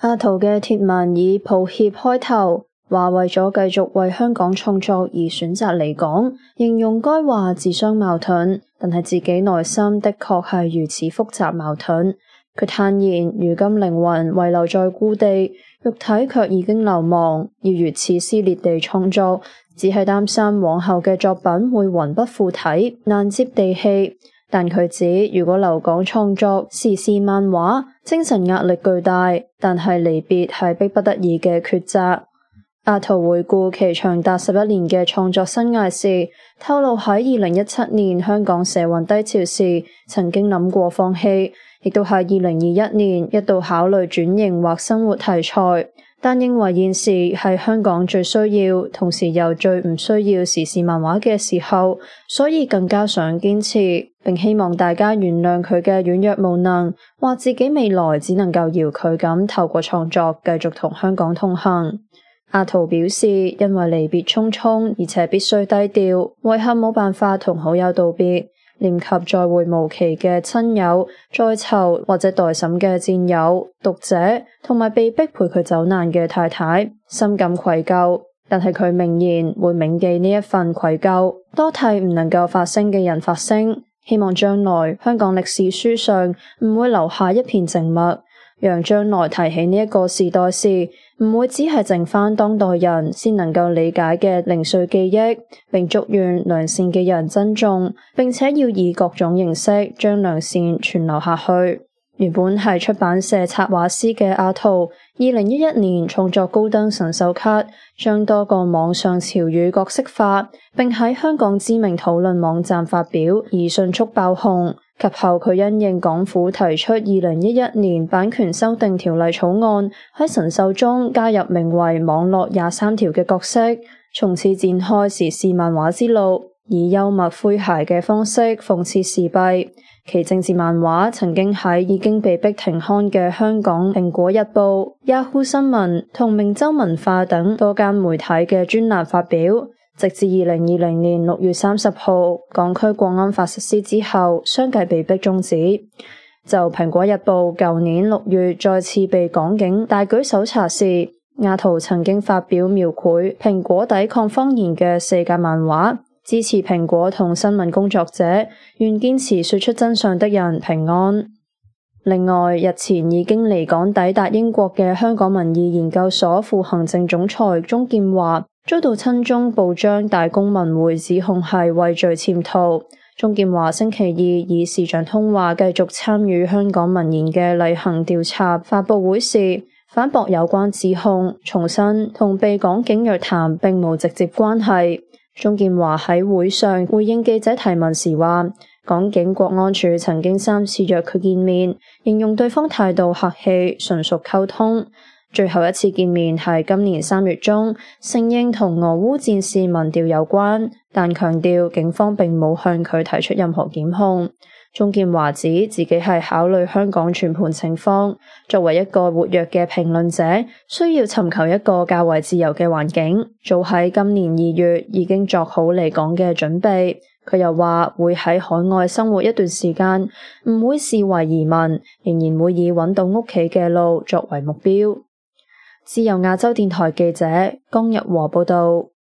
阿圖嘅貼文以抱歉開頭，話為咗繼續為香港創作而選擇離港，形容該話自相矛盾，但係自己內心的確係如此複雜矛盾。佢坦言，如今靈魂遺留在故地，肉體卻已經流亡，要如此撕裂地創作，只係擔心往後嘅作品會魂不附體，難接地氣。但佢指，如果留港創作時事漫畫，精神壓力巨大，但係離別係迫不得已嘅抉擇。阿圖回顧其長達11年嘅創作生涯時，透露喺2017年香港社運低潮時，曾經諗過放棄，亦都喺2021年一度考慮轉型或生活題材，但認為現時係香港最需要，同時又最唔需要時事漫畫嘅時候，所以更加想堅持，並希望大家原諒佢嘅軟弱無能，話自己未來只能夠遙距咁透過創作繼續同香港同行。阿圖表示，因為離別匆匆，而且必須低調，遺憾冇辦法同好友道別，念及再會無期嘅親友、在囚或者待審嘅戰友、讀者，同埋被逼陪佢走難嘅太太，深感愧疚。但係佢明言會銘記呢一份愧疚，多替唔能夠發聲嘅人發聲，希望將來香港歷史書上唔會留下一片靜默，讓將來提起呢一個時代時，唔會只係剩返當代人先能夠理解嘅零碎記憶，並祝願良善嘅人珍重，並且要以各種形式將良善傳留下去。原本係出版社策劃師嘅阿圖，2011年創作高登神獸卡，將多個網上潮語角色化，並喺香港知名討論網站發表，而迅速爆紅。及後佢因應港府提出2011年版權修訂條例草案，喺神獸中加入名為網絡23條嘅角色，從此展開時事漫畫之路，以幽默詼諧嘅方式諷刺時弊。其政治漫畫曾經喺已經被逼停刊嘅香港蘋果日報、Yahoo 新聞同明州文化等多間媒體嘅專欄發表，直至2020年6月30號港區國安法實施之後，相繼被逼終止。就蘋果日報舊年6月再次被港警大舉搜查時，阿圖曾經發表描繪蘋果抵抗謊言嘅世界漫畫，支持蘋果同新聞工作者，願堅持說出真相的人平安。另外，日前已經離港抵達英國嘅香港民意研究所副行政總裁鍾劍華，遭到親中報章大公文匯指控係畏罪潛逃。鍾劍華星期二以視像通話繼續參與香港民研嘅例行調查發佈會時，反駁有關指控，重申同被港警約談並無直接關係。鍾劍華喺會上回應記者提問時話，港警國安處曾經3次約佢見面，形容對方態度客氣，純屬溝通。最後一次見面係今年3月中，承認同俄烏戰事民調有關，但強調警方並冇向佢提出任何檢控。鍾劍華指自己係考慮香港全盤情況，作為一個活躍嘅評論者，需要尋求一個較為自由嘅環境。早喺今年2月已經作好離港嘅準備。佢又話會喺海外生活一段時間，唔會視為移民，仍然會以揾到屋企嘅路作為目標。自由亞洲電台記者江日和報道。